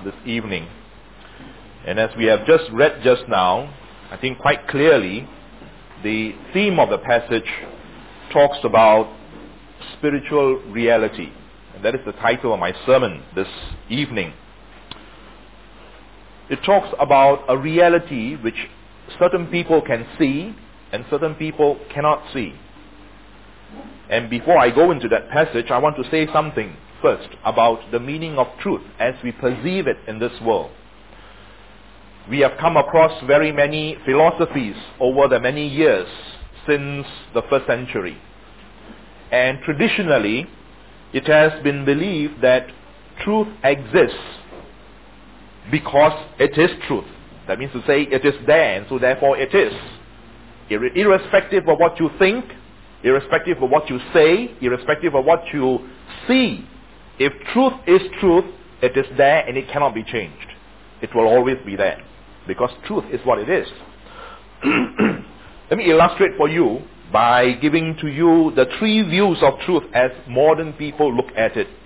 this evening. And as we have just read just now, I think quite clearly the theme of the passage talks about spiritual reality. And that is the title of my sermon this evening. It talks about a reality which certain people can see and certain people cannot see. And before I go into that passage, I want to say something first about the meaning of truth as we perceive it in this world. We have come across very many philosophies over the many years since the first century. And traditionally, it has been believed that truth exists because it is truth. That means to say it is there, and so therefore it is. Irrespective of what you think, irrespective of what you say, irrespective of what you see, if truth is truth, it is there and it cannot be changed. It will always be there, because truth is what it is. Let me illustrate for you by giving to you the three views of truth as modern people look at it.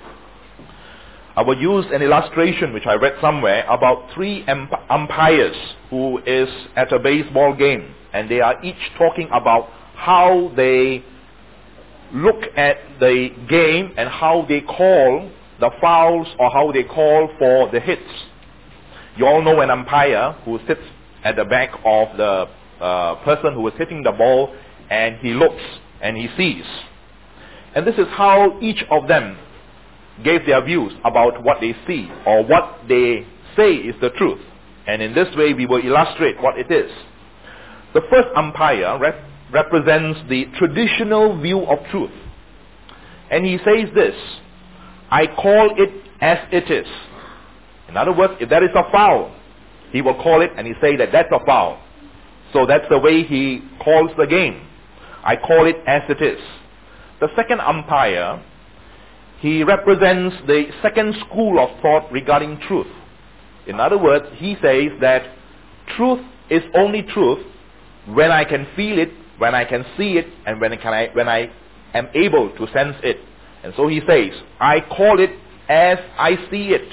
I will use an illustration which I read somewhere about three umpires who is at a baseball game, and they are each talking about how they look at the game and how they call the fouls or how they call for the hits. You all know an umpire who sits at the back of the person who is hitting the ball, and he looks and he sees. And this is how each of them gave their views about what they see or what they say is the truth. And in this way we will illustrate what it is. The first umpire represents the traditional view of truth. And he says this: I call it as it is. In other words, if there is a foul, he will call it and he say that that's a foul. So that's the way he calls the game. I call it as it is. The second umpire, he represents the second school of thought regarding truth. In other words, he says that truth is only truth when I can feel it, when I can see it, and when I am able to sense it. And so he says, I call it as I see it.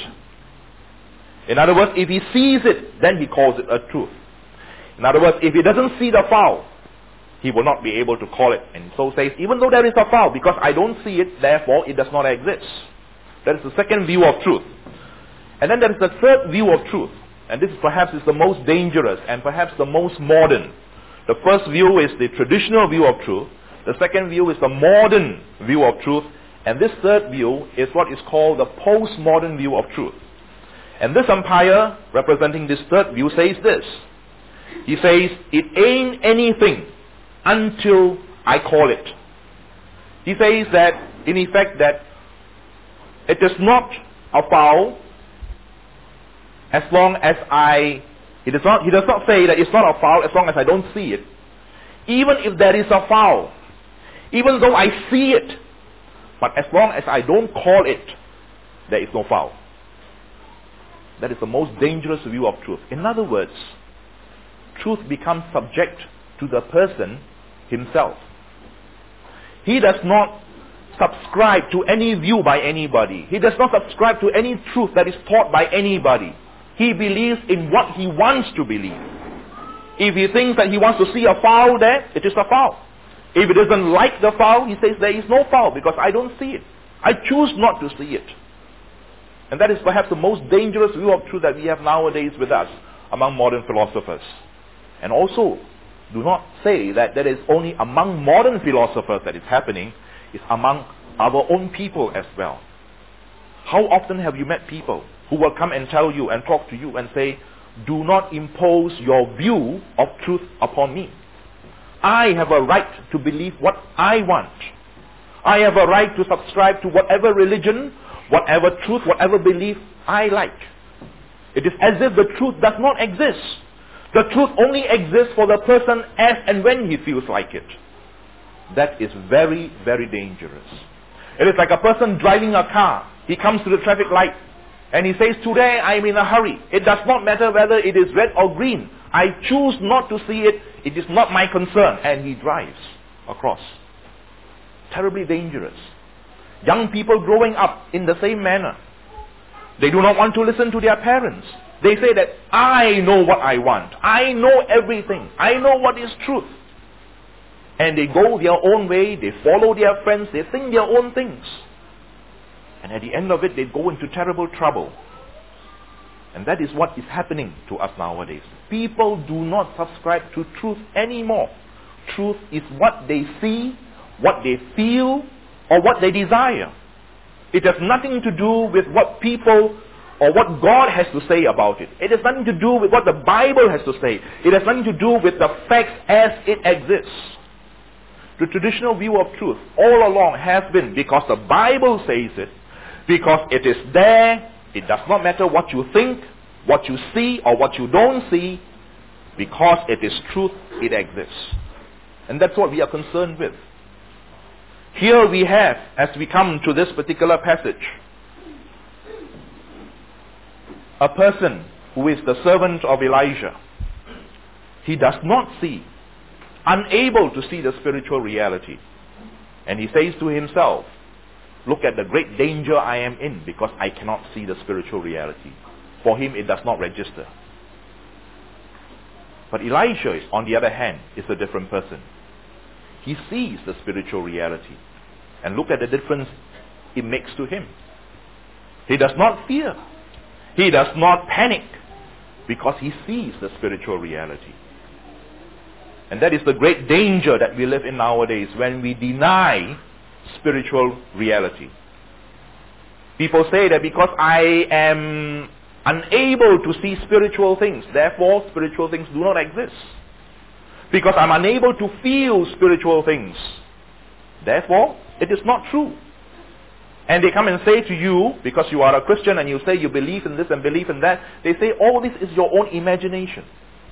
In other words, if he sees it, then he calls it a truth. In other words, if he doesn't see the foul, he will not be able to call it. And so says, even though there is a foul, because I don't see it, therefore it does not exist. That is the second view of truth. And then there is the third view of truth. And this perhaps is the most dangerous and perhaps the most modern. The first view is the traditional view of truth. The second view is the modern view of truth. And this third view is what is called the postmodern view of truth. And this umpire, representing this third view, says this. He says, it ain't anything until I call it. He says that, in effect, that it is not a foul as long as he does not say that it's not a foul as long as I don't see it. Even if there is a foul, even though I see it, but as long as I don't call it, there is no foul. That is the most dangerous view of truth. In other words, truth becomes subject to the person himself. He does not subscribe to any view by anybody. He does not subscribe to any truth that is taught by anybody. He believes in what he wants to believe. If he thinks that he wants to see a foul there, it is a foul. If he doesn't like the foul, he says there is no foul because I don't see it. I choose not to see it. And that is perhaps the most dangerous view of truth that we have nowadays with us among modern philosophers. And also, do not say that that is only among modern philosophers that it's happening. It's among our own people as well. How often have you met people who will come and tell you and talk to you and say, do not impose your view of truth upon me. I have a right to believe what I want. I have a right to subscribe to whatever religion, whatever truth, whatever belief I like. It is as if the truth does not exist. The truth only exists for the person as and when he feels like it. That is very, very dangerous. It is like a person driving a car. He comes to the traffic light and he says, today I am in a hurry. It does not matter whether it is red or green. I choose not to see it. It is not my concern. And he drives across. Terribly dangerous. Young people growing up in the same manner. They do not want to listen to their parents. They say that I know what I want. I know everything. I know what is truth. And they go their own way. They follow their friends. They think their own things. And at the end of it, they go into terrible trouble. And that is what is happening to us nowadays. People do not subscribe to truth anymore. Truth is what they see, what they feel, or what they desire. It has nothing to do with what people or what God has to say about it. It has nothing to do with what the Bible has to say. It has nothing to do with the facts as it exists. The traditional view of truth all along has been because the Bible says it, because it is there. It does not matter what you think, what you see, or what you don't see. Because it is truth, it exists. And that's what we are concerned with. Here we have, as we come to this particular passage, a person who is the servant of Elijah. He does not see, unable to see the spiritual reality. And he says to himself, look at the great danger I am in because I cannot see the spiritual reality. For him it does not register. But Elijah, on the other hand, is a different person. He sees the spiritual reality. And look at the difference it makes to him. He does not fear. He does not panic because he sees the spiritual reality. And that is the great danger that we live in nowadays when we deny spiritual reality. People say that because I am unable to see spiritual things, therefore spiritual things do not exist. Because I'm unable to feel spiritual things, therefore it is not true. And they come and say to you, because you are a Christian and you say you believe in this and believe in that, they say all this is your own imagination.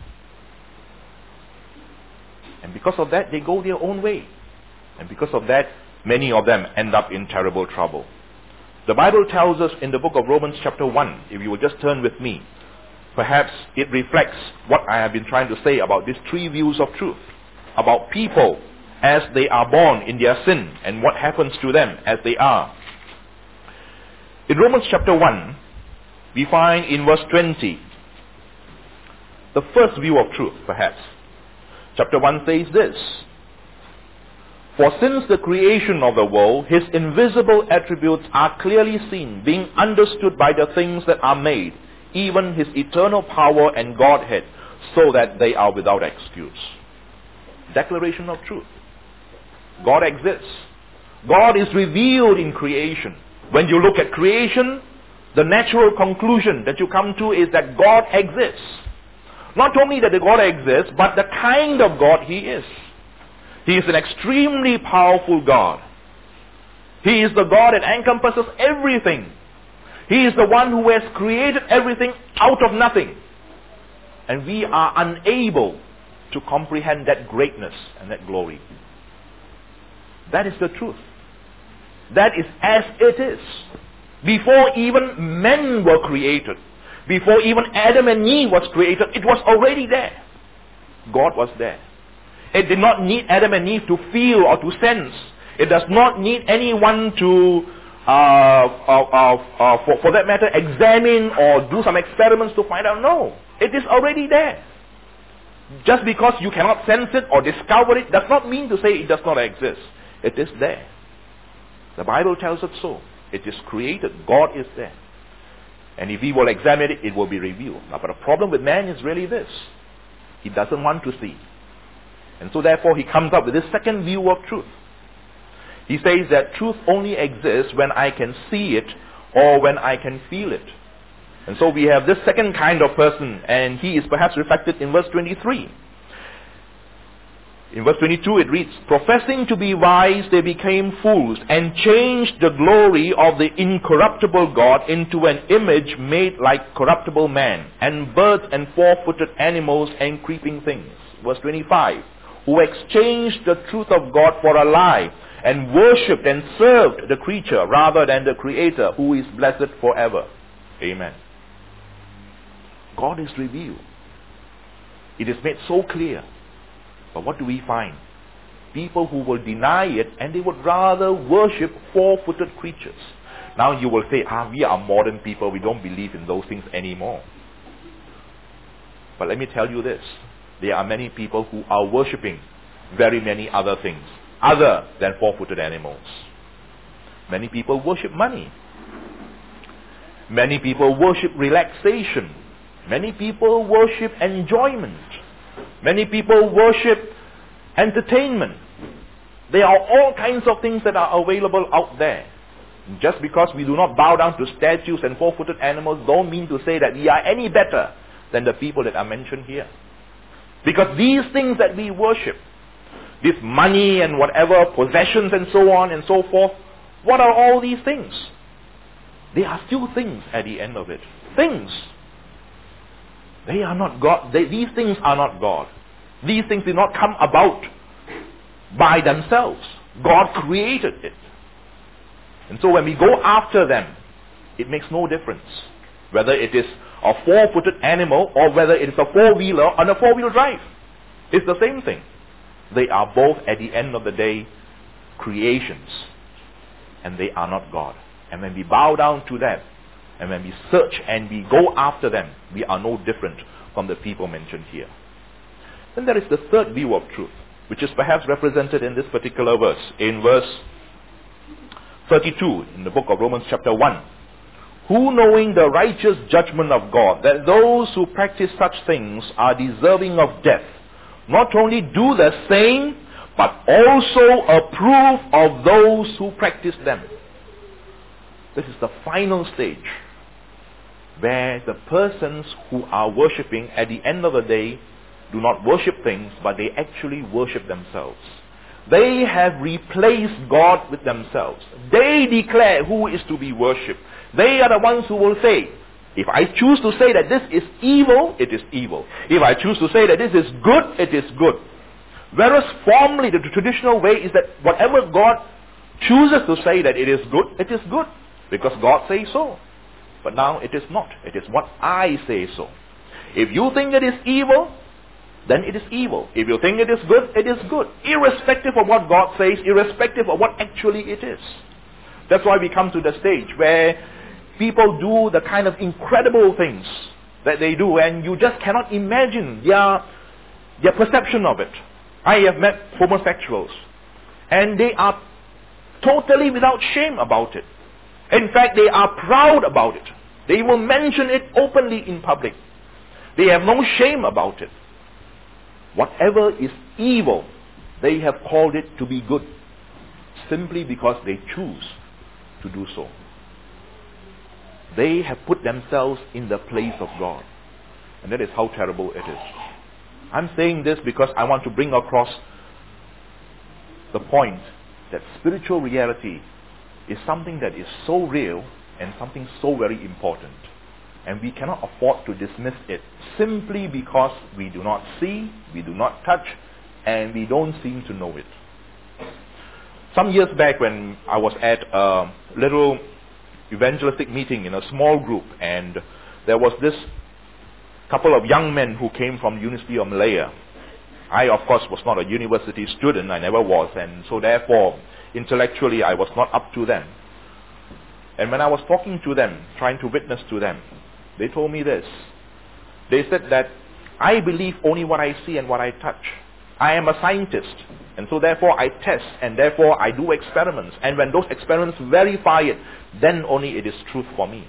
And because of that, they go their own way. And because of that, many of them end up in terrible trouble. The Bible tells us in the book of Romans chapter 1, if you will just turn with me, perhaps it reflects what I have been trying to say about these three views of truth, about people as they are born in their sin and what happens to them as they are. In Romans chapter 1, we find in verse 20, the first view of truth perhaps. Chapter 1 says this, for since the creation of the world, his invisible attributes are clearly seen, being understood by the things that are made, even his eternal power and Godhead, so that they are without excuse. Declaration of truth. God exists. God is revealed in creation. When you look at creation, the natural conclusion that you come to is that God exists. Not only that the God exists, but the kind of God he is. He is an extremely powerful God. He is the God that encompasses everything. He is the one who has created everything out of nothing. And we are unable to comprehend that greatness and that glory. That is the truth. That is as it is. Before even men were created, before even Adam and Eve was created, it was already there. God was there. It did not need Adam and Eve to feel or to sense. It does not need anyone to, for that matter, examine or do some experiments to find out. No, it is already there. Just because you cannot sense it or discover it does not mean to say it does not exist. It is there. The Bible tells us so. It is created. God is there. And if we will examine it, it will be revealed. Now, but the problem with man is really this. He doesn't want to see. And so therefore he comes up with this second view of truth. He says that truth only exists when I can see it or when I can feel it. And so we have this second kind of person, and he is perhaps reflected in verse 23. In verse 22 it reads, professing to be wise, they became fools and changed the glory of the incorruptible God into an image made like corruptible man, and birds and four-footed animals and creeping things. Verse 25, who exchanged the truth of God for a lie, and worshipped and served the creature rather than the Creator, who is blessed forever. Amen. God is revealed. It is made so clear. But what do we find? People who will deny it, and they would rather worship four-footed creatures. Now you will say, we are modern people, we don't believe in those things anymore. But let me tell you this, there are many people who are worshipping very many other things, other than four-footed animals. Many people worship money. Many people worship relaxation. Many people worship enjoyment. Many people worship entertainment. There are all kinds of things that are available out there. Just because we do not bow down to statues and four-footed animals don't mean to say that we are any better than the people that are mentioned here. Because these things that we worship, this money and whatever, possessions and so on and so forth, what are all these things? They are still things at the end of it. Things. They are not God. These things are not God. These things did not come about by themselves. God created it. And so when we go after them, it makes no difference whether it is a four-footed animal or whether it is a four-wheeler on a four-wheel drive. It's the same thing. They are both, at the end of the day, creations. And they are not God. And when we bow down to them, and when we search and we go after them, we are no different from the people mentioned here. Then there is the third view of truth, which is perhaps represented in this particular verse. In verse 32, in the book of Romans chapter 1. Who, knowing the righteous judgment of God, that those who practice such things are deserving of death, not only do the same, but also approve of those who practice them. This is the final stage, where the persons who are worshipping at the end of the day do not worship things, but they actually worship themselves. They have replaced God with themselves. They declare who is to be worshipped. They are the ones who will say, if I choose to say that this is evil, it is evil. If I choose to say that this is good, it is good. Whereas formerly, the traditional way is that whatever God chooses to say that it is good, it is good. Because God says so. But now it is not. It is what I say so. If you think it is evil, then it is evil. If you think it is good, it is good. Irrespective of what God says, irrespective of what actually it is. That's why we come to the stage where people do the kind of incredible things that they do, and you just cannot imagine their perception of it. I have met homosexuals, and they are totally without shame about it. In fact, they are proud about it. They will mention it openly in public. They have no shame about it. Whatever is evil, they have called it to be good, simply because they choose to do so. They have put themselves in the place of God. And that is how terrible it is. I'm saying this because I want to bring across the point that spiritual reality is something that is so real and something so very important. And we cannot afford to dismiss it simply because we do not see, we do not touch, and we don't seem to know it. Some years back when I was at a little evangelistic meeting in a small group, and there was this couple of young men who came from the University of Malaya. I, of course, was not a university student, I never was, and so therefore, intellectually, I was not up to them. And when I was talking to them, trying to witness to them, they told me this. They said that, I believe only what I see and what I touch. I am a scientist, and so therefore I test, and therefore I do experiments. And when those experiments verify it, then only it is truth for me.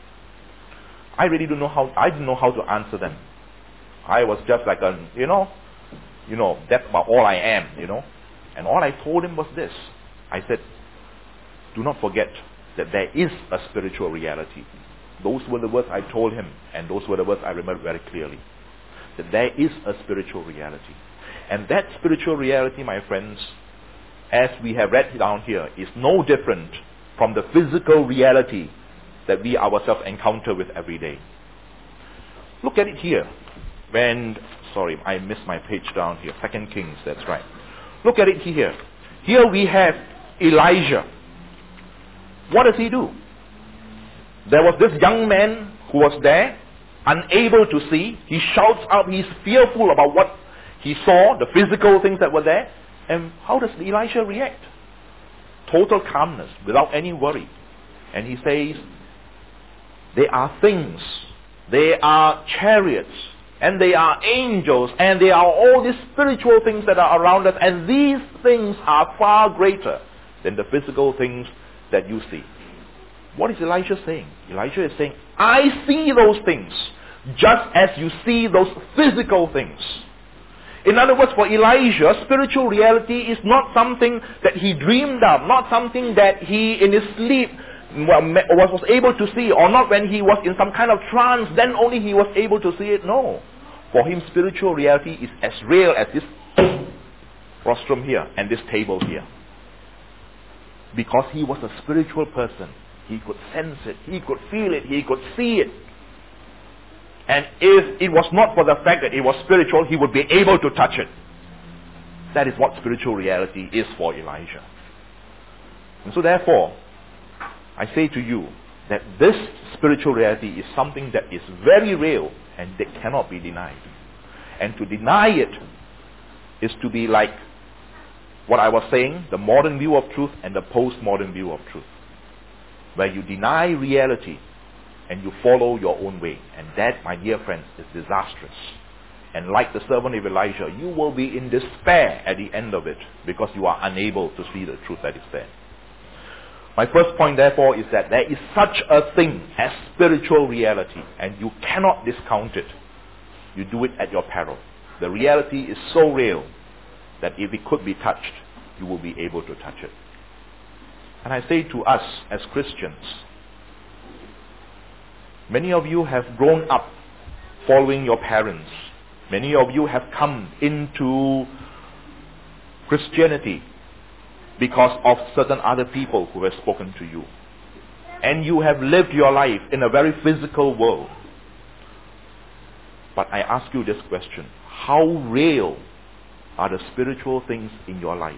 I really didn't know how to answer them. I was just like that's about all I am, And all I told him was this. I said, do not forget that there is a spiritual reality. Those were the words I told him, and those were the words I remember very clearly. That there is a spiritual reality. And that spiritual reality, my friends, as we have read down here, is no different from the physical reality that we ourselves encounter with every day. Look at it here. Sorry, I missed my page down here. 2 Kings, that's right. Look at it here. Here we have Elijah. What does he do? There was this young man who was there, unable to see. He shouts out, he's fearful about what he saw, the physical things that were there. And how does Elisha react? Total calmness, without any worry. And he says, they are things, they are chariots, and they are angels, and they are all these spiritual things that are around us, and these things are far greater than the physical things that you see. What is Elijah saying? Elijah is saying, I see those things just as you see those physical things. In other words, for Elijah, spiritual reality is not something that he dreamed of, not something that he in his sleep was able to see, or not when he was in some kind of trance, then only he was able to see it. No. For him, spiritual reality is as real as this rostrum here and this table here. Because he was a spiritual person. He could sense it, he could feel it, he could see it. And if it was not for the fact that it was spiritual, he would be able to touch it. That is what spiritual reality is for Elijah. And so therefore, I say to you that this spiritual reality is something that is very real and that cannot be denied. And to deny it is to be like what I was saying, the modern view of truth and the postmodern view of truth, where you deny reality and you follow your own way. And that, my dear friends, is disastrous. And like the servant of Elijah, you will be in despair at the end of it because you are unable to see the truth that is there. My first point, therefore, is that there is such a thing as spiritual reality, and you cannot discount it. You do it at your peril. The reality is so real that if it could be touched, you will be able to touch it. And I say to us as Christians, many of you have grown up following your parents. Many of you have come into Christianity because of certain other people who have spoken to you. And you have lived your life in a very physical world. But I ask you this question: how real are the spiritual things in your life?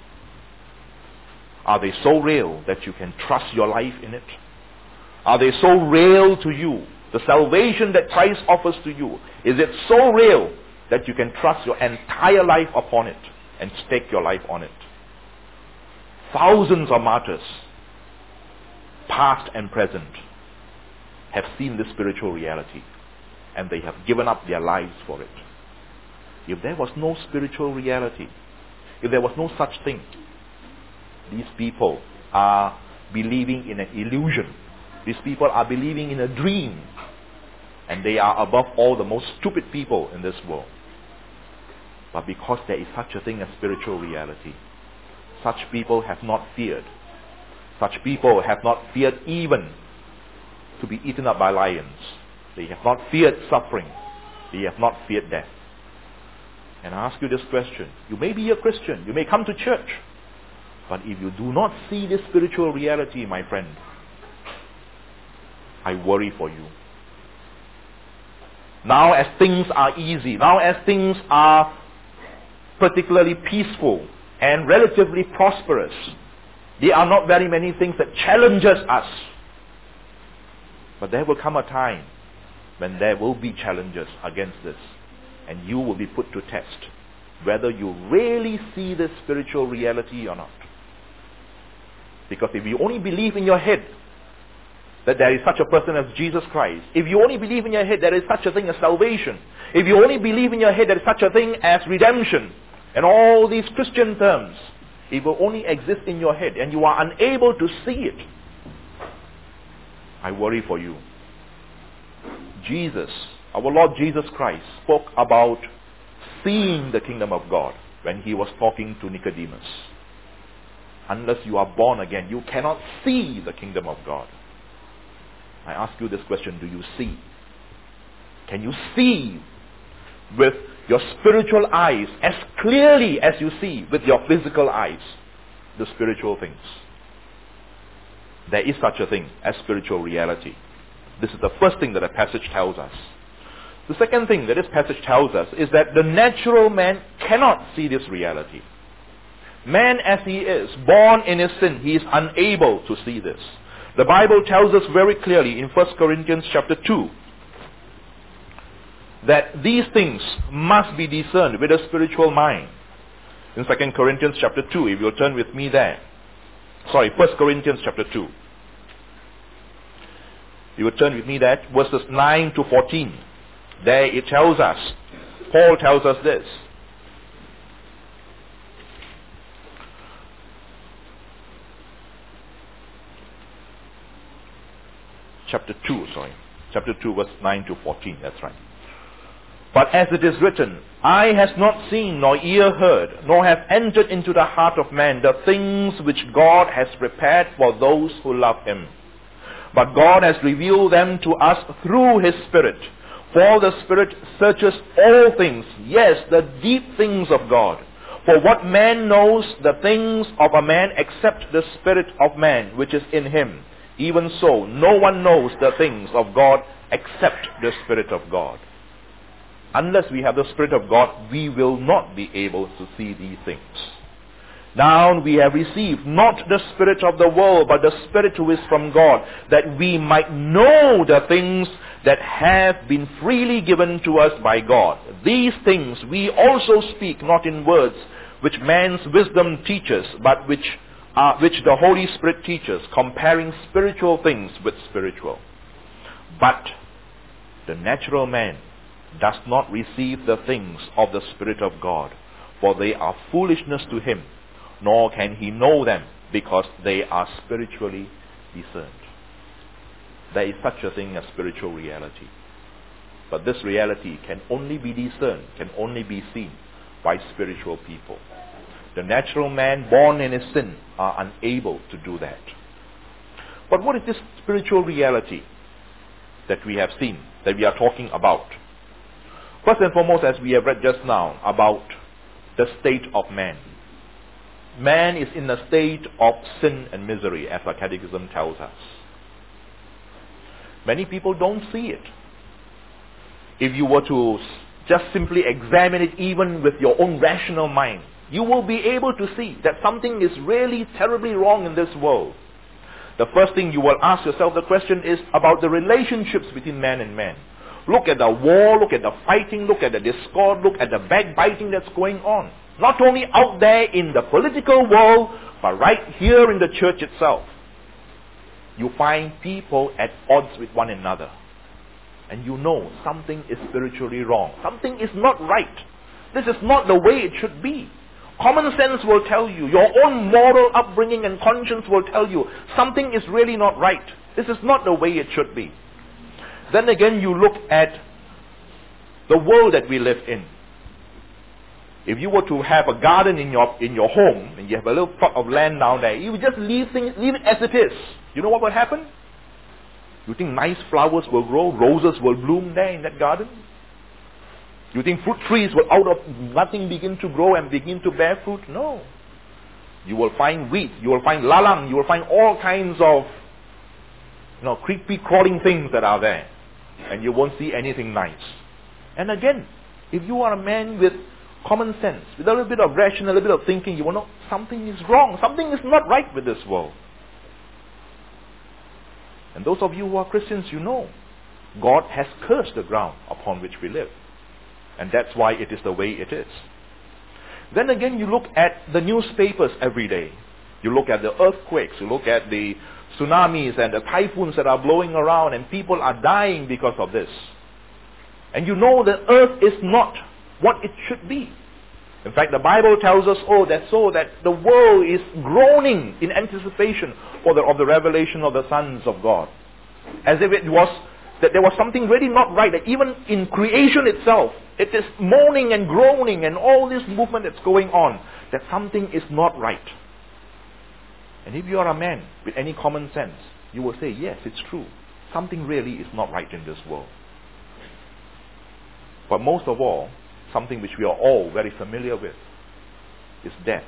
Are they so real that you can trust your life in it? Are they so real to you? The salvation that Christ offers to you, is it so real that you can trust your entire life upon it and stake your life on it? Thousands of martyrs, past and present, have seen this spiritual reality, and they have given up their lives for it. If there was no spiritual reality, if there was no such thing, these people are believing in an illusion. These people are believing in a dream. And they are above all the most stupid people in this world. But because there is such a thing as spiritual reality, such people have not feared. Such people have not feared even to be eaten up by lions. They have not feared suffering. They have not feared death. And I ask you this question. You may be a Christian. You may come to church. But if you do not see this spiritual reality, my friend, I worry for you. Now as things are easy, now as things are particularly peaceful and relatively prosperous, there are not very many things that challenges us. But there will come a time when there will be challenges against this, and you will be put to test whether you really see this spiritual reality or not. Because if you only believe in your head that there is such a person as Jesus Christ, if you only believe in your head there is such a thing as salvation, if you only believe in your head there is such a thing as redemption, and all these Christian terms, it will only exist in your head and you are unable to see it, I worry for you. Jesus, our Lord Jesus Christ, spoke about seeing the kingdom of God when he was talking to Nicodemus. Unless you are born again, you cannot see the kingdom of God. I ask you this question: do you see? Can you see with your spiritual eyes as clearly as you see with your physical eyes the spiritual things? There is such a thing as spiritual reality. This is the first thing that the passage tells us. The second thing that this passage tells us is that the natural man cannot see this reality. Man as he is, born in his sin, he is unable to see this. The Bible tells us very clearly in 1 Corinthians chapter 2 that these things must be discerned with a spiritual mind. In 2 Corinthians chapter 2, if you'll turn with me there. 1 Corinthians chapter 2. You would turn with me that, verses 9 to 14. There it tells us, Paul tells us this. Chapter 2, verse 9 to 14, that's right. But as it is written, eye has not seen, nor ear heard, nor have entered into the heart of man the things which God has prepared for those who love him. But God has revealed them to us through his Spirit. For the Spirit searches all things, yes, the deep things of God. For what man knows the things of a man except the Spirit of man which is in him? Even so, no one knows the things of God except the Spirit of God. Unless we have the Spirit of God, we will not be able to see these things. Now we have received not the spirit of the world, but the Spirit who is from God, that we might know the things that have been freely given to us by God. These things we also speak, not in words which man's wisdom teaches, but which the Holy Spirit teaches, comparing spiritual things with spiritual. But the natural man does not receive the things of the Spirit of God, for they are foolishness to him, nor can he know them, because they are spiritually discerned. There is such a thing as spiritual reality. But this reality can only be discerned, can only be seen by spiritual people. The natural man born in his sin are unable to do that. But what is this spiritual reality that we have seen, that we are talking about? First and foremost, as we have read just now, about the state of man. Man is in a state of sin and misery, as our catechism tells us. Many people don't see it. If you were to just simply examine it even with your own rational mind, you will be able to see that something is really terribly wrong in this world. The first thing you will ask yourself, the question is about the relationships between man and man. Look at the war, look at the fighting, look at the discord, look at the backbiting that's going on. Not only out there in the political world, but right here in the church itself. You find people at odds with one another. And you know something is spiritually wrong. Something is not right. This is not the way it should be. Common sense will tell you, your own moral upbringing and conscience will tell you, something is really not right. This is not the way it should be. Then again, you look at the world that we live in. If you were to have a garden in your home, and you have a little plot of land down there, you would just leave it as it is. You know what will happen? You think nice flowers will grow, roses will bloom there in that garden? You think fruit trees will out of nothing begin to grow and begin to bear fruit? No. You will find weeds, you will find lalang, you will find all kinds of creepy crawling things that are there. And you won't see anything nice. And again, if you are a man with common sense, with a little bit of rational, a little bit of thinking, you will know something is wrong, something is not right with this world. And those of you who are Christians, you know, God has cursed the ground upon which we live. And that's why it is the way it is. Then again, you look at the newspapers every day. You look at the earthquakes, you look at the tsunamis and the typhoons that are blowing around, and people are dying because of this. And you know the earth is not what it should be. In fact, the Bible tells us, that the world is groaning in anticipation of the revelation of the sons of God. As if that there was something really not right, that even in creation itself, it is moaning and groaning and all this movement that's going on, that something is not right. And if you are a man with any common sense, you will say, yes, it's true. Something really is not right in this world. But most of all, something which we are all very familiar with is death.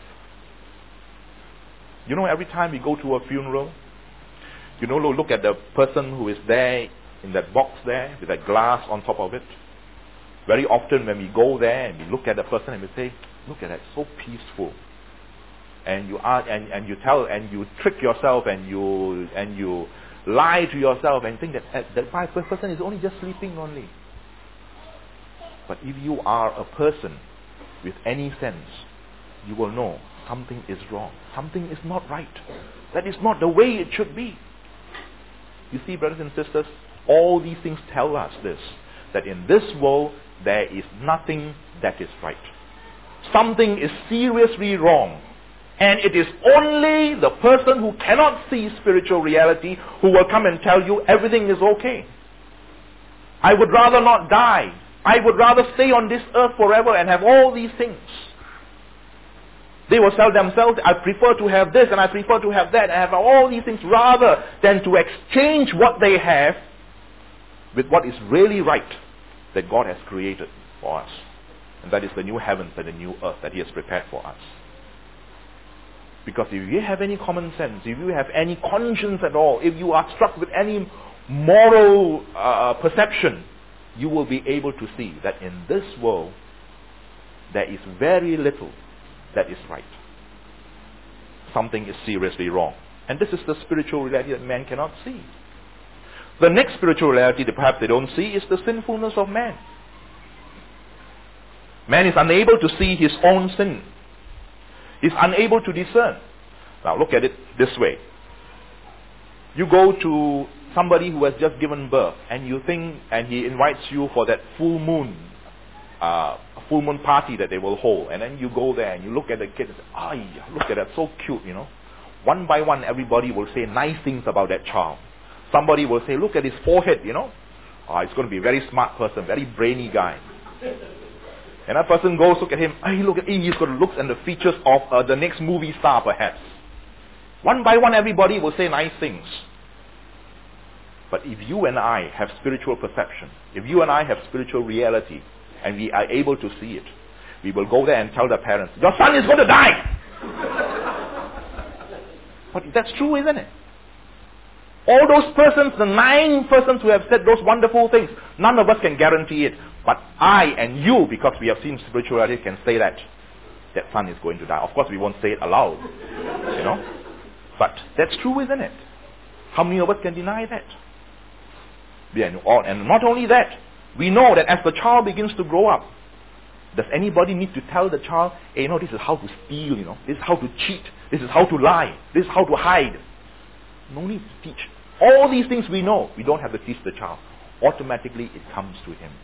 You know, every time we go to a funeral, look at the person who is there in that box there with that glass on top of it. Very often when we go there and we look at the person and we say, look at that, so peaceful. And you are, and you tell, and you trick yourself, and you lie to yourself and think that person is only just sleeping only. But if you are a person with any sense, you will know something is wrong. Something is not right. That is not the way it should be. You see, brothers and sisters, all these things tell us this, that in this world there is nothing that is right. Something is seriously wrong. And it is only the person who cannot see spiritual reality who will come and tell you everything is okay. I would rather not die. I would rather stay on this earth forever and have all these things. They will tell themselves, I prefer to have this and I prefer to have that and have all these things rather than to exchange what they have with what is really right that God has created for us. And that is the new heavens and the new earth that He has prepared for us. Because if you have any common sense, if you have any conscience at all, if you are struck with any moral perception, you will be able to see that in this world there is very little that is right. Something is seriously wrong. And this is the spiritual reality that man cannot see. The next spiritual reality that perhaps they don't see is the sinfulness of man. Man is unable to see his own sin. He's unable to discern. Now look at it this way. You go to somebody who has just given birth and you think, and he invites you for that full moon party that they will hold, and then you go there and you look at the kid and say, "Ay, look at that, so cute," you know. One by one everybody will say nice things about that child. Somebody will say, "Look at his forehead, you know. He's going to be a very smart person, very brainy guy." And that person goes, look at him, look at him, he's going to look at the features of the next movie star perhaps. One by one everybody will say nice things. But if you and I have spiritual perception, if you and I have spiritual reality, and we are able to see it, we will go there and tell the parents, "Your son is going to die!" But that's true, isn't it? All those persons, the 9 persons who have said those wonderful things, none of us can guarantee it. But I and you, because we have seen spirituality, can say that son is going to die. Of course, we won't say it aloud, you know. But that's true, isn't it? How many of us can deny that? And not only that, we know that as the child begins to grow up, does anybody need to tell the child, "Hey, this is how to steal, this is how to cheat, this is how to lie, this is how to hide"? No need to teach. All these things we know. We don't have to teach the child. Automatically it comes to him.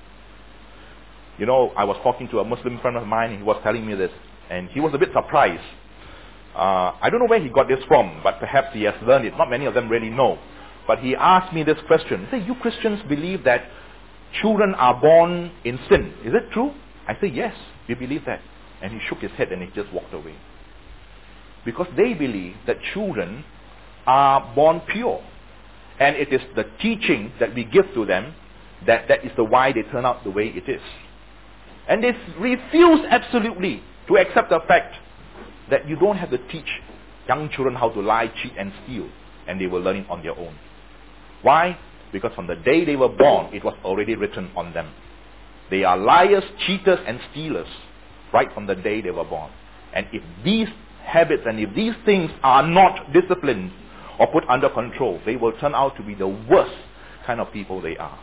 I was talking to a Muslim friend of mine, and he was telling me this, and he was a bit surprised. I don't know where he got this from, but perhaps he has learned it. Not many of them really know. But he asked me this question. He said, "You Christians believe that children are born in sin. Is it true?" I said, "Yes, we believe that." And he shook his head and he just walked away. Because they believe that children are born pure. And it is the teaching that we give to them that is the why they turn out the way it is. And they refuse absolutely to accept the fact that you don't have to teach young children how to lie, cheat and steal, and they will learn it on their own. Why? Because from the day they were born, it was already written on them. They are liars, cheaters and stealers right from the day they were born. And if these habits and if these things are not disciplined or put under control, they will turn out to be the worst kind of people they are.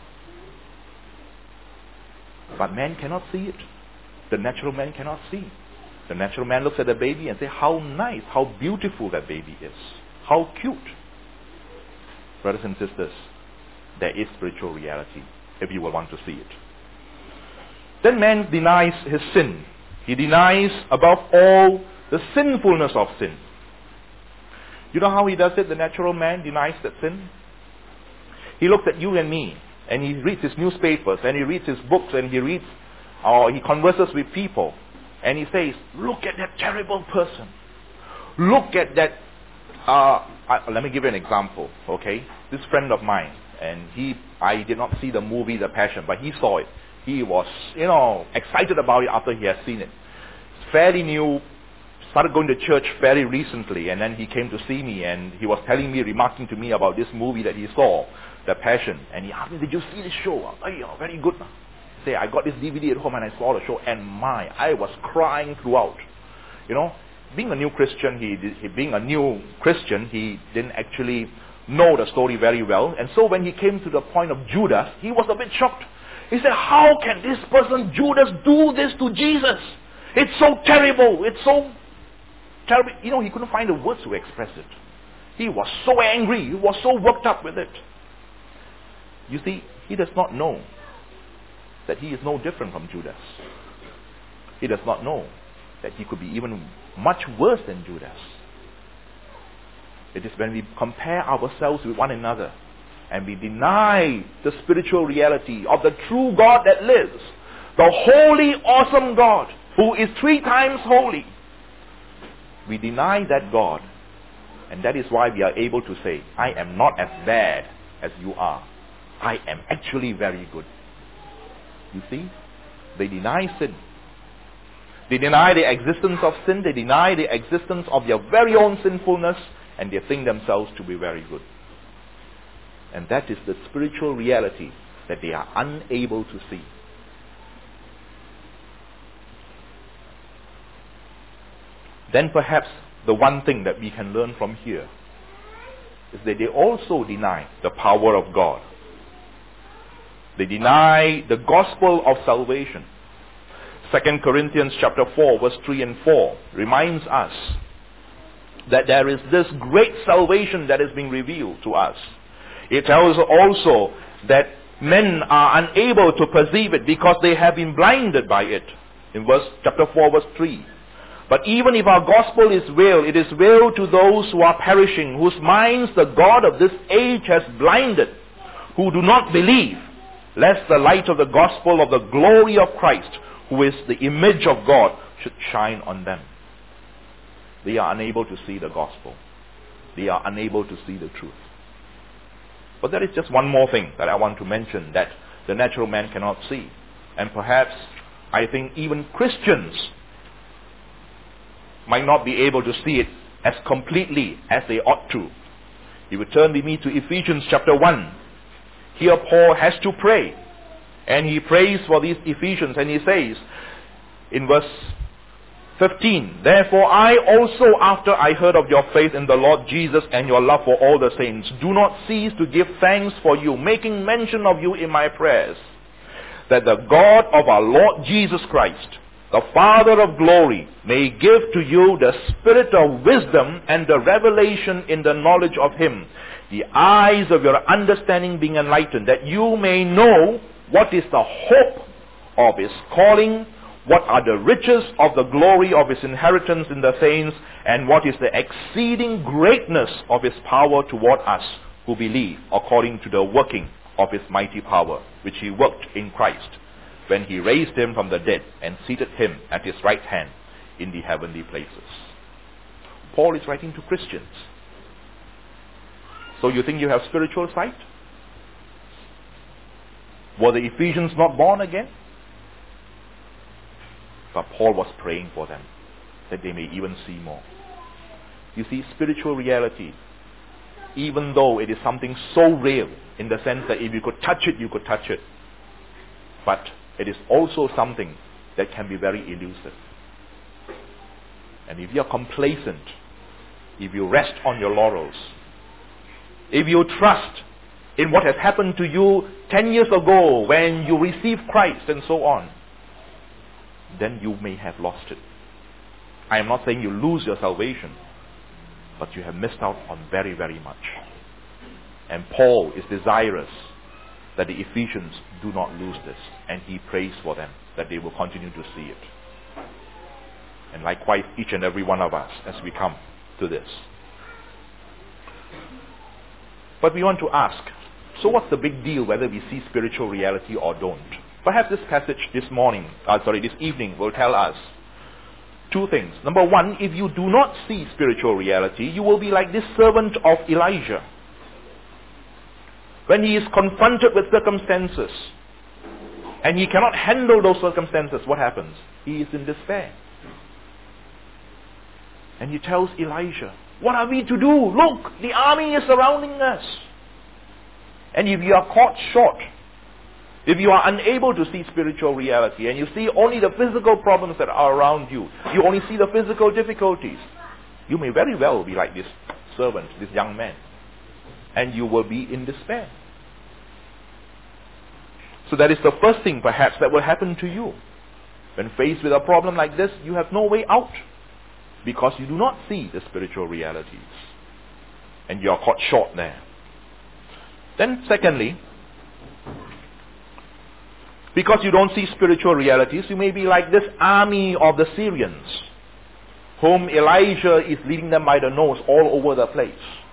But man cannot see it. The natural man cannot see. The natural man looks at the baby and says, "How nice, how beautiful that baby is. How cute." Brothers and sisters, there is spiritual reality if you will want to see it. Then man denies his sin. He denies above all the sinfulness of sin. You know how he does it? The natural man denies that sin. He looks at you and me, and he reads his newspapers, and he reads his books, and he reads, or he converses with people, and he says, "Look at that terrible person. Look at that." Let me give you an example, okay? This friend of mine, and I did not see the movie The Passion, but he saw it. He was, excited about it after he had seen it. It's fairly new. Started going to church fairly recently, and then he came to see me, and he was telling me, remarking to me about this movie that he saw, The Passion. And he asked me, "Did you see this show?" Very good. Say, "I got this DVD at home and I saw the show, and I was crying throughout." Being a new Christian, he didn't actually know the story very well. And so when he came to the point of Judas, he was a bit shocked. He said, "How can this person, Judas, do this to Jesus? It's so terrible. It's so terrible." He couldn't find the words to express it. He was so angry. He was so worked up with it. You see, he does not know that he is no different from Judas. He does not know that he could be even much worse than Judas. It is when we compare ourselves with one another and we deny the spiritual reality of the true God that lives, the holy, awesome God who is 3 times holy. We deny that God, and that is why we are able to say, I am not as bad as you are. I am actually very good. You see, they deny sin. They deny the existence of sin. They deny the existence of their very own sinfulness, and they think themselves to be very good. And that is the spiritual reality that they are unable to see. Then perhaps the one thing that we can learn from here is that they also deny the power of God. They deny the gospel of salvation. 2 Corinthians chapter 4 verse 3 and 4 reminds us that there is this great salvation that is being revealed to us. It tells also that men are unable to perceive it because they have been blinded by it. In chapter 4 verse 3. But even if our gospel is veiled, it is veiled to those who are perishing, whose minds the God of this age has blinded, who do not believe, lest the light of the gospel of the glory of Christ, who is the image of God, should shine on them. They are unable to see the gospel. They are unable to see the truth. But there is just one more thing that I want to mention that the natural man cannot see. And perhaps, I think even Christians might not be able to see it as completely as they ought to. You would turn with me to Ephesians chapter 1. Here Paul has to pray. And he prays for these Ephesians, and he says in verse 15, Therefore I also, after I heard of your faith in the Lord Jesus and your love for all the saints, do not cease to give thanks for you, making mention of you in my prayers, that the God of our Lord Jesus Christ, the Father of glory, may give to you the spirit of wisdom and the revelation in the knowledge of him, the eyes of your understanding being enlightened, that you may know what is the hope of his calling, what are the riches of the glory of his inheritance in the saints, and what is the exceeding greatness of his power toward us who believe, according to the working of his mighty power, which he worked in Christ, when he raised him from the dead and seated him at his right hand in the heavenly places. Paul is writing to Christians. So you think you have spiritual sight? Were the Ephesians not born again? But Paul was praying for them, that they may even see more. You see, spiritual reality, even though it is something so real, in the sense that if you could touch it, you could touch it. But it is also something that can be very elusive. And if you are complacent, if you rest on your laurels, if you trust in what has happened to you 10 years ago when you received Christ and so on, then you may have lost it. I am not saying you lose your salvation, but you have missed out on very, very much. And Paul is desirous that the Ephesians do not lose this, and he prays for them that they will continue to see it. And likewise, each and every one of us as we come to this. But we want to ask, so what's the big deal whether we see spiritual reality or don't? Perhaps this passage this evening will tell us two things. Number one, if you do not see spiritual reality, you will be like this servant of Elijah. When he is confronted with circumstances and he cannot handle those circumstances, what happens? He is in despair. And he tells Elijah, what are we to do? Look, the army is surrounding us. And if you are caught short, if you are unable to see spiritual reality and you see only the physical problems that are around you, you only see the physical difficulties, you may very well be like this servant, this young man. And you will be in despair. So that is the first thing perhaps that will happen to you. When faced with a problem like this, you have no way out, because you do not see the spiritual realities. And you are caught short there. Then secondly, Because you don't see spiritual realities, you may be like this army of the Syrians, whom Elijah is leading them by the nose all over the place.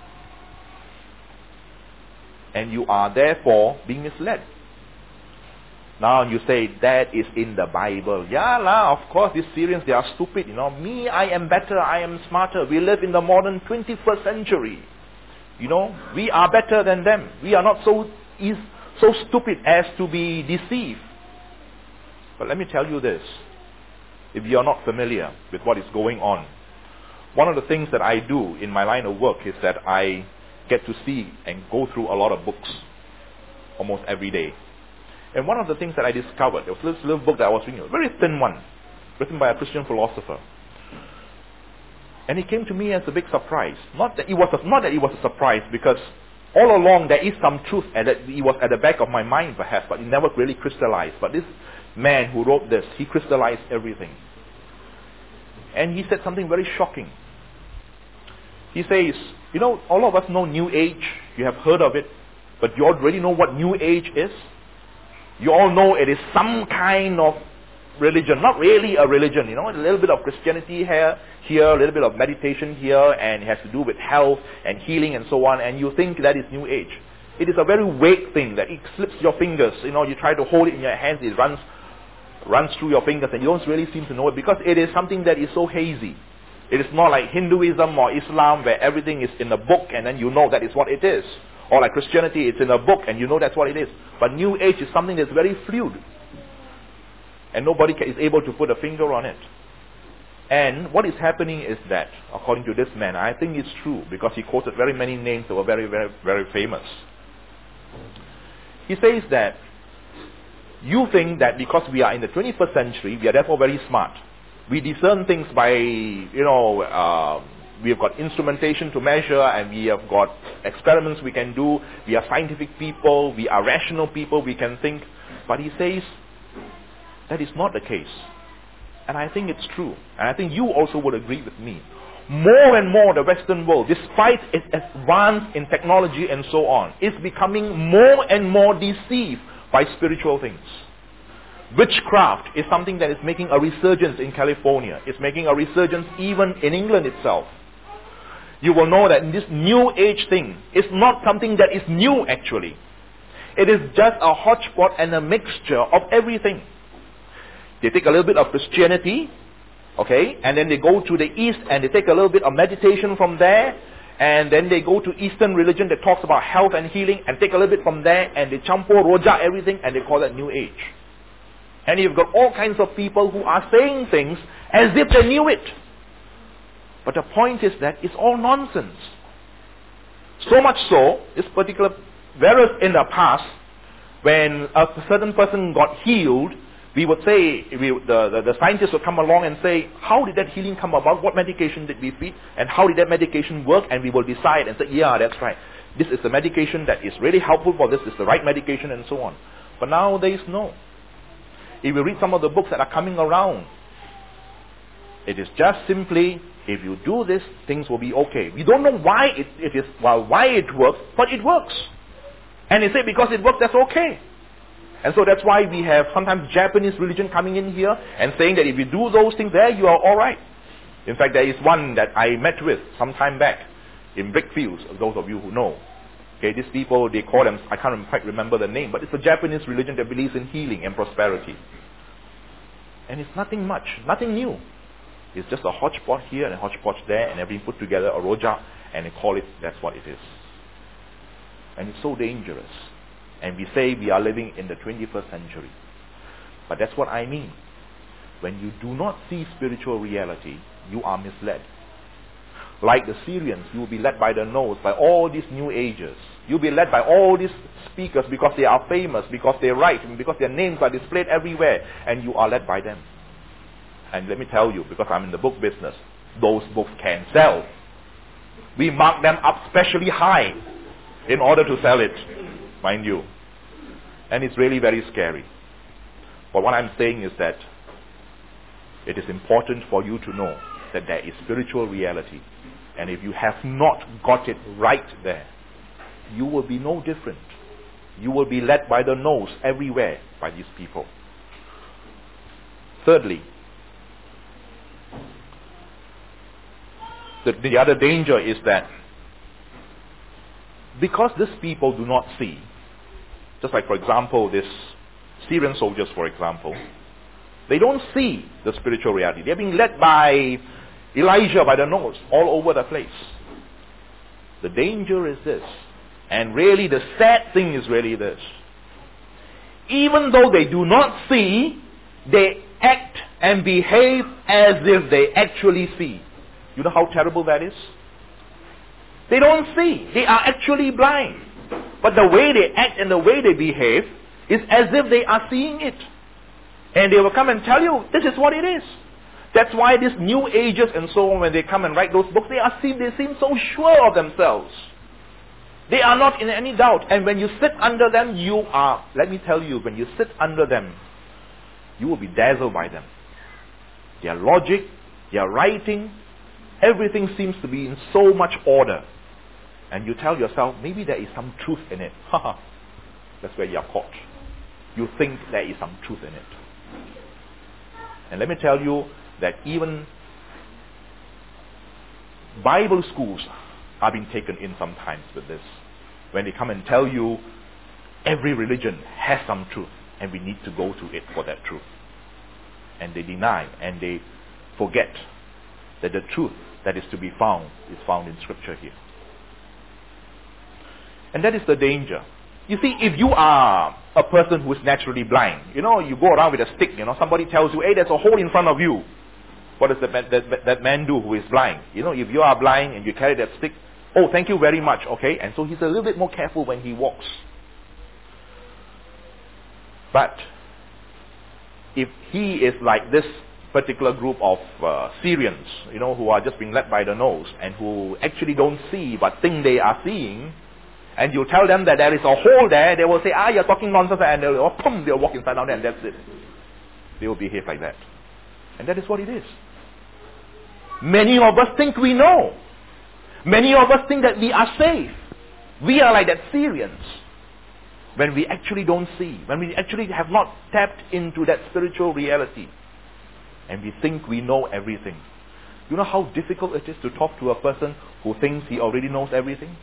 And you are therefore being misled. Now you say, that is in the Bible. Yeah, of course, these Syrians, they are stupid. Me, I am better, I am smarter. We live in the modern 21st century. We are better than them. We are not so stupid as to be deceived. But let me tell you this. If you are not familiar with what is going on, one of the things that I do in my line of work is that I get to see and go through a lot of books almost every day. And one of the things that I discovered, there was this little book that I was reading, a very thin one, written by a Christian philosopher. And it came to me as a big surprise. Not that it was a surprise, because all along there is some truth, and that it was at the back of my mind perhaps, but it never really crystallized. But this man who wrote this, he crystallized everything. And he said something very shocking. He says, all of us know New Age. You have heard of it. But you already know what New Age is? You all know it is some kind of religion. Not really a religion, a little bit of Christianity here, a little bit of meditation here, and it has to do with health and healing and so on, and you think that is New Age. It is a very vague thing that it slips your fingers. You try to hold it in your hands, it runs through your fingers, and you don't really seem to know it, because it is something that is so hazy. It is not like Hinduism or Islam, where everything is in a book and then you know that is what it is. Or like Christianity, it's in a book and you know that's what it is. But New Age is something that's very fluid. And nobody is able to put a finger on it. And what is happening is that, according to this man, I think it's true, because he quoted very many names that were very, very, very famous. He says that you think that because we are in the 21st century, we are therefore very smart. We discern things by, we have got instrumentation to measure, and we have got experiments we can do. We are scientific people, we are rational people, we can think. But he says, that is not the case. And I think it's true. And I think you also would agree with me. More and more the Western world, despite its advance in technology and so on, is becoming more and more deceived by spiritual things. Witchcraft is something that is making a resurgence in California. It's making a resurgence even in England itself. You will know that this New Age thing is not something that is new actually. It is just a hodgepodge and a mixture of everything. They take a little bit of Christianity, okay, and then they go to the East and they take a little bit of meditation from there, and then they go to Eastern religion that talks about health and healing, and take a little bit from there, and they champo roja everything, and they call that New Age. And you've got all kinds of people who are saying things as if they knew it. But the point is that it's all nonsense. So much so, this particular, whereas in the past, when a certain person got healed, we would say, the scientists would come along and say, how did that healing come about? What medication did we feed? And how did that medication work? And we will decide and say, yeah, that's right. This is the medication that is really helpful for this. This is the right medication and so on. But nowadays, no. If you read some of the books that are coming around, it is just simply, if you do this, things will be okay. We don't know why why it works, but it works. And they say because it works, that's okay. And so that's why we have sometimes Japanese religion coming in here and saying that if you do those things there, you are alright. In fact, there is one that I met with some time back in Brickfields, those of you who know. Okay, these people, they call them, I can't quite remember the name, but it's a Japanese religion that believes in healing and prosperity. And it's nothing much, nothing new. It's just a hodgepodge here and a hodgepodge there, and everything put together, a roja, and they call it, that's what it is. And it's so dangerous. And we say we are living in the 21st century. But that's what I mean. When you do not see spiritual reality, you are misled. Like the Syrians, you will be led by the nose by all these New Agers. You'll be led by all these speakers because they are famous, because they write, and because their names are displayed everywhere, and you are led by them. And let me tell you, because I'm in the book business, those books can sell. We mark them up specially high in order to sell it, mind you. And it's really very scary. But what I'm saying is that it is important for you to know that there is spiritual reality. And if you have not got it right there, you will be no different You will be led by the nose everywhere by these people. Thirdly, the other danger is that because these people do not see, just like for example this Syrian soldiers for example, they don't see the spiritual reality. They're being led by Elijah by the nose all over the place. The danger is this, and really the sad thing is really this. Even though they do not see, they act and behave as if they actually see. You know how terrible that is? They don't see. They are actually blind. But the way they act and the way they behave is as if they are seeing it. And they will come and tell you, this is what it is. That's why these new ages and so on, when they come and write those books, they seem so sure of themselves. They are not in any doubt. And when you sit under them, let me tell you, when you sit under them, you will be dazzled by them. Their logic, their writing, everything seems to be in so much order. And you tell yourself, maybe there is some truth in it. That's where you are caught. You think there is some truth in it. And let me tell you that even Bible schools are being taken in sometimes with this. When they come and tell you every religion has some truth and we need to go to it for that truth. And they deny and they forget that the truth that is to be found is found in Scripture here. And that is the danger. You see, if you are a person who is naturally blind, you go around with a stick, somebody tells you, hey, there's a hole in front of you. What does that man do who is blind? If you are blind and you carry that stick, oh, thank you very much, okay? And so he's a little bit more careful when he walks. But if he is like this particular group of Syrians, who are just being led by the nose and who actually don't see but think they are seeing, and you tell them that there is a hole there, they will say, you're talking nonsense, and they'll walk inside down there and that's it. They will behave like that. And that is what it is. Many of us think we know. Many of us think that we are safe. We are like that Syrians. When we actually don't see, when we actually have not tapped into that spiritual reality, and we think we know everything. You know how difficult it is to talk to a person who thinks he already knows everything?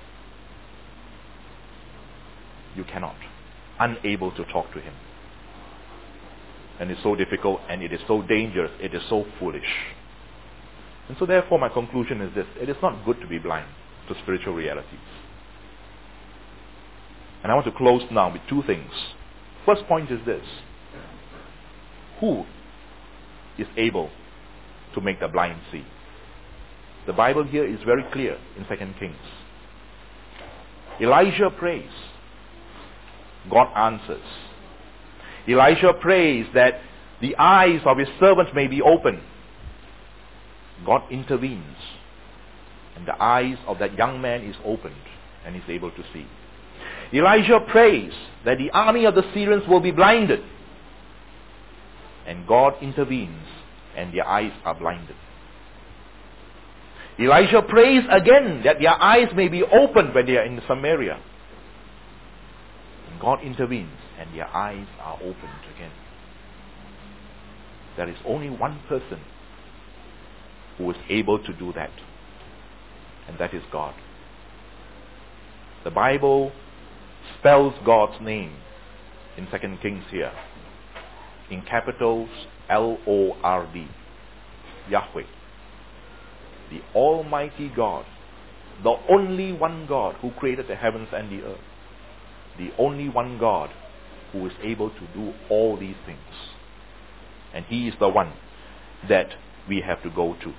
You cannot. Unable to talk to him. And it's so difficult, and it is so dangerous, it is so foolish. And so therefore my conclusion is this: it is not good to be blind to spiritual realities. And I want to close now with two things. First point is this: who is able to make the blind see? The Bible here is very clear in 2 Kings. Elijah prays. God answers. Elijah prays that the eyes of his servant may be opened. God intervenes. And the eyes of that young man is opened and he's able to see. Elijah prays that the army of the Syrians will be blinded. And God intervenes and their eyes are blinded. Elijah prays again that their eyes may be opened when they are in Samaria. And God intervenes and their eyes are opened again. There is only one person who is able to do that. And that is God. The Bible spells God's name in 2 Kings here in capitals L-O-R-D. Yahweh. The Almighty God. The only one God who created the heavens and the earth. The only one God who is able to do all these things. And He is the one that we have to go to.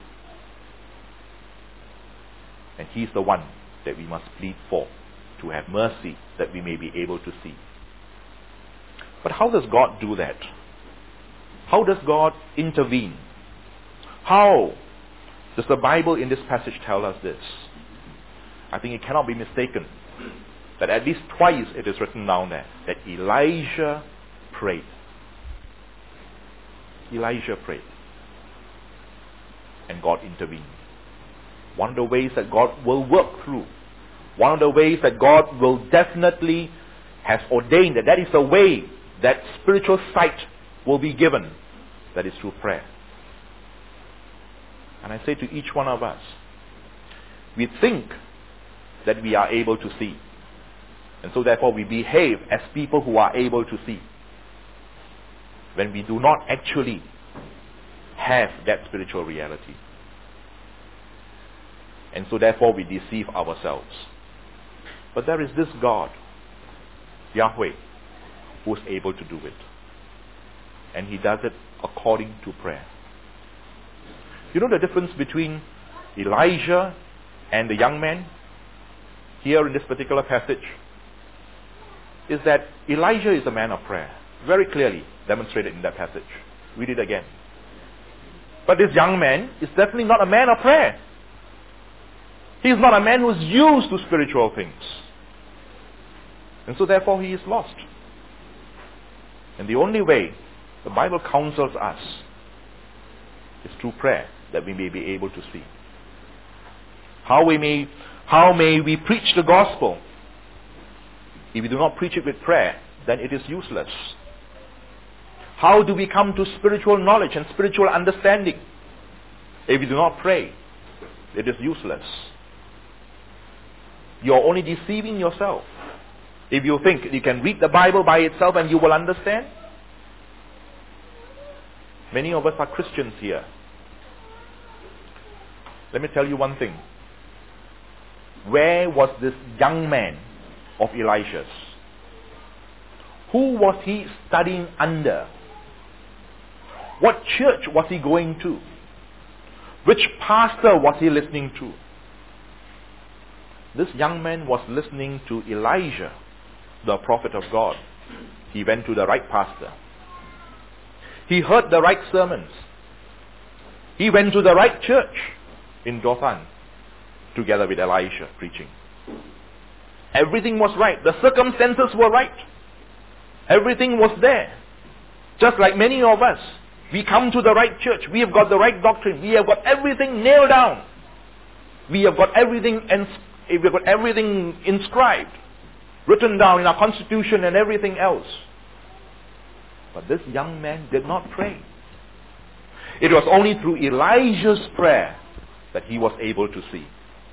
And He is the one that we must plead for, to have mercy that we may be able to see. But how does God do that? How does God intervene? How does the Bible in this passage tell us this? I think it cannot be mistaken that at least twice it is written down there that Elijah prayed. Elijah prayed. And God intervened. One of the ways that God will work through, one of the ways that God will definitely has ordained that that is the way that spiritual sight will be given. That is through prayer. And I say to each one of us, we think that we are able to see. And so therefore we behave as people who are able to see, when we do not actually have that spiritual reality. And so therefore we deceive ourselves. But there is this God, Yahweh, who is able to do it. And He does it according to prayer. You know the difference between Elijah and the young man here in this particular passage is that Elijah is a man of prayer, very clearly demonstrated in that passage. Read it again. But this young man is definitely not a man of prayer. He is not a man who is used to spiritual things. And so therefore he is lost. And the only way the Bible counsels us is through prayer, that we may be able to see. How may we preach the gospel? If we do not preach it with prayer, then it is useless. How do we come to spiritual knowledge and spiritual understanding? If we do not pray, it is useless. You are only deceiving yourself. If you think you can read the Bible by itself and you will understand. Many of us are Christians here. Let me tell you one thing. Where was this young man of Elisha's? Who was he studying under? What church was he going to? Which pastor was he listening to? This young man was listening to Elijah, the prophet of God. He went to the right pastor. He heard the right sermons. He went to the right church in Dothan together with Elisha preaching. Everything was right. The circumstances were right. Everything was there. Just like many of us, we come to the right church. We have got the right doctrine. We have got everything nailed down. We have got everything inscribed, written down in our constitution and everything else. But this young man did not pray. It was only through Elijah's prayer that he was able to see.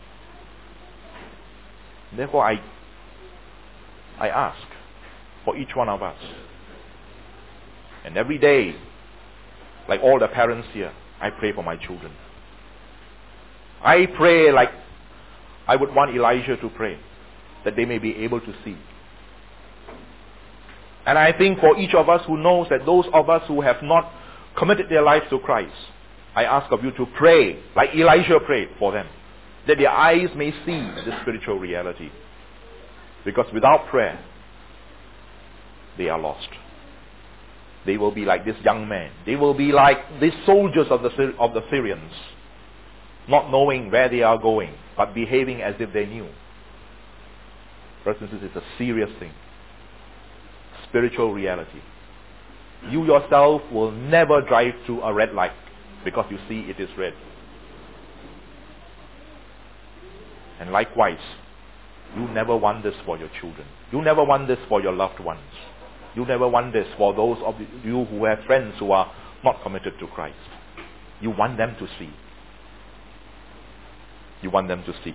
Therefore, I ask for each one of us. And every day, like all the parents here, I pray for my children. I pray like I would want Elijah to pray, that they may be able to see. And I think for each of us who knows that those of us who have not committed their lives to Christ, I ask of you to pray like Elijah prayed for them, that their eyes may see the spiritual reality. Because without prayer, they are lost. They will be like this young man. They will be like these soldiers of the Syrians, not knowing where they are going, but behaving as if they knew. Brothers and sisters, it's a serious thing. Spiritual reality. You yourself will never drive through a red light because you see it is red. And likewise, you never want this for your children. You never want this for your loved ones. You never want this for those of you who have friends who are not committed to Christ. You want them to see. You want them to see.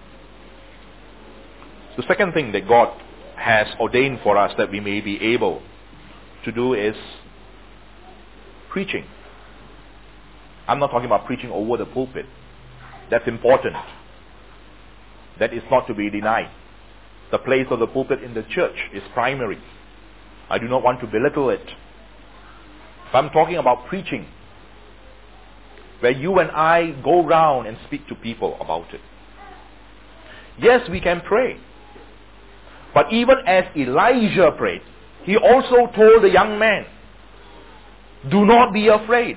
The second thing that God has ordained for us that we may be able to do is preaching. I'm not talking about preaching over the pulpit. That's important. That is not to be denied. The place of the pulpit in the church is primary. I do not want to belittle it. But I'm talking about preaching, where you and I go round and speak to people about it. Yes, we can pray. But even as Elijah prayed, he also told the young man, do not be afraid.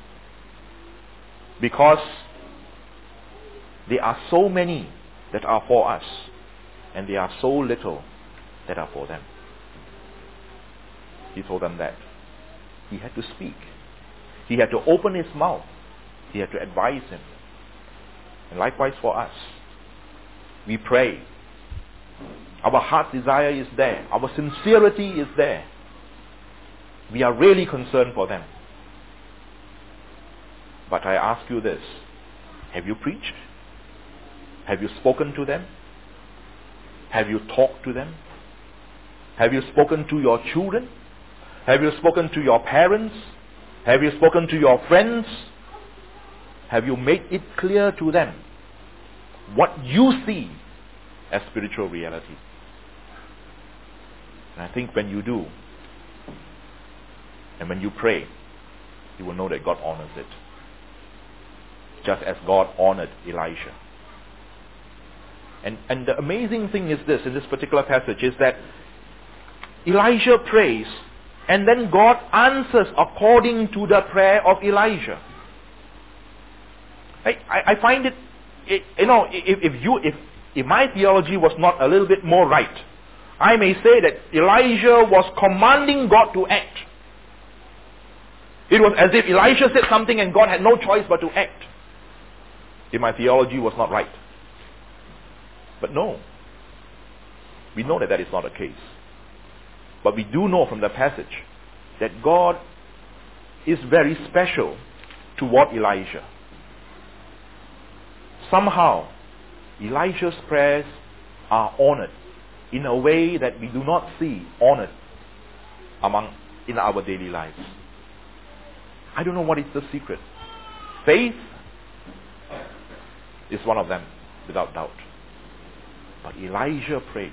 Because there are so many that are for us, and there are so little that are for them. He told them that. He had to speak. He had to open his mouth. He had to advise him. And likewise for us. We pray. Our heart desire is there. Our sincerity is there. We are really concerned for them. But I ask you this. Have you preached? Have you spoken to them? Have you talked to them? Have you spoken to your children? Have you spoken to your parents? Have you spoken to your friends? Have you made it clear to them what you see as spiritual reality? And I think when you do, and when you pray, you will know that God honors it. Just as God honored Elisha. And the amazing thing is this, in this particular passage, is that Elisha prays, and then God answers according to the prayer of Elijah. I find it, if my theology was not a little bit more right, I may say that Elijah was commanding God to act. It was as if Elisha said something and God had no choice but to act. If my theology was not right. But no. We know that that is not the case. But we do know from the passage that God is very special toward Elijah. Somehow, Elijah's prayers are honored in a way that we do not see honored in our daily lives. I don't know what is the secret. Faith is one of them, without doubt. But Elijah prayed.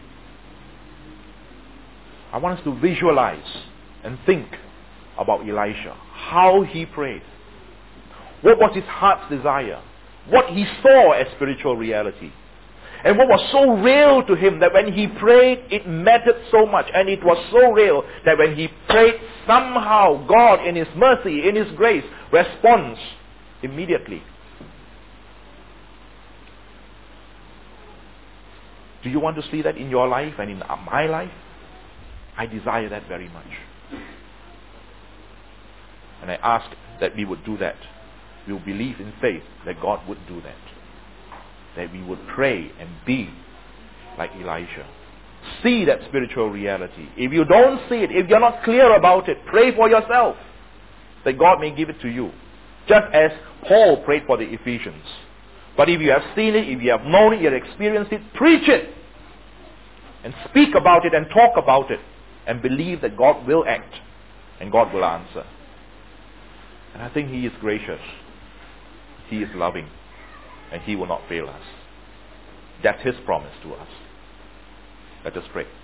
I want us to visualize and think about Elisha. How he prayed. What was his heart's desire? What he saw as spiritual reality. And what was so real to him that when he prayed, it mattered so much. And it was so real that when he prayed, somehow God in His mercy, in His grace, responds immediately. Do you want to see that in your life and in my life? I desire that very much. And I ask that we would do that. We will believe in faith that God would do that. That we would pray and be like Elisha. See that spiritual reality. If you don't see it, if you're not clear about it, pray for yourself. That God may give it to you. Just as Paul prayed for the Ephesians. But if you have seen it, if you have known it, you have experienced it, preach it. And speak about it and talk about it. And believe that God will act. And God will answer. And I think He is gracious. He is loving. And He will not fail us. That's His promise to us. Let us pray.